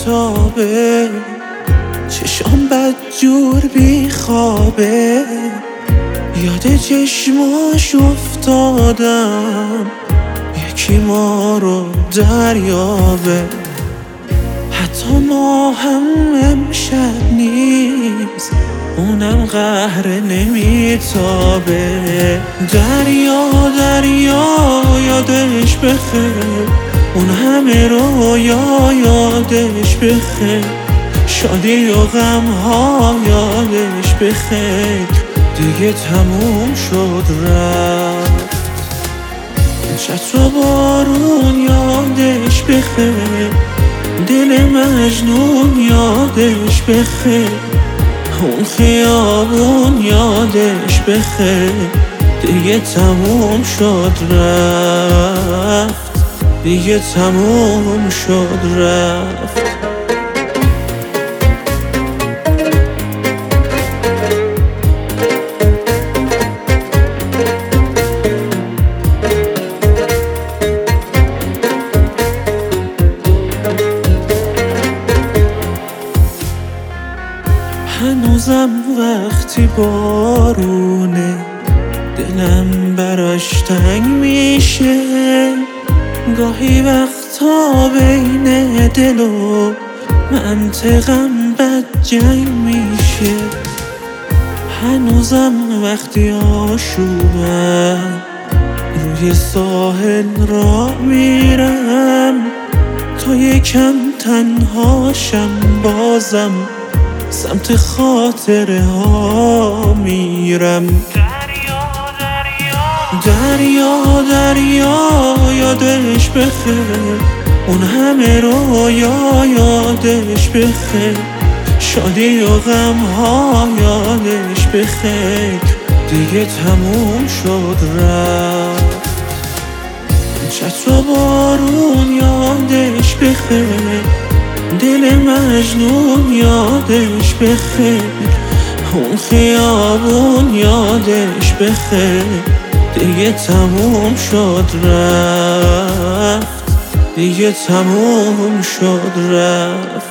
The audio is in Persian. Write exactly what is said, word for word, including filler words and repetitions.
میتابه، چشام بدجور بی خوابه، یاد چشماش افتادم، یکی ما رو دریابه. حتی ما هم امشب نیست، اونم قهر نمیتابه. دریا دریا یادش بخیر، اون همه رویا یادش بخیر، شادی و غم ها یادش بخیر، دیگه تموم شد رفت. چتر و بارون یادش بخیر، دل مجنون یادش بخیر، اون خیابون یادش بخیر، دیگه تموم شد رفت، دیگه تموم شد رفت. هنوزم وقتی بارونه دلم براش تنگ میشه، گاهی وقتا بین دل و منطقم بد جنگ میشه. هنوزم وقتی آشوبم روی ساحل را میرم، تا یکم تنهاشم بازم سمت خاطره ها میرم. دریا دریا یادش بخیر، اون همه رویا یادش بخیر، شادی و غم ها یادش بخیر، دیگه تموم شد رفت. چتر و بارون یادش بخیر، دل مجنون یادش بخیر، اون خیابون یادش بخیر، دیگه تموم شد رفت، دیگه تموم شد رفت.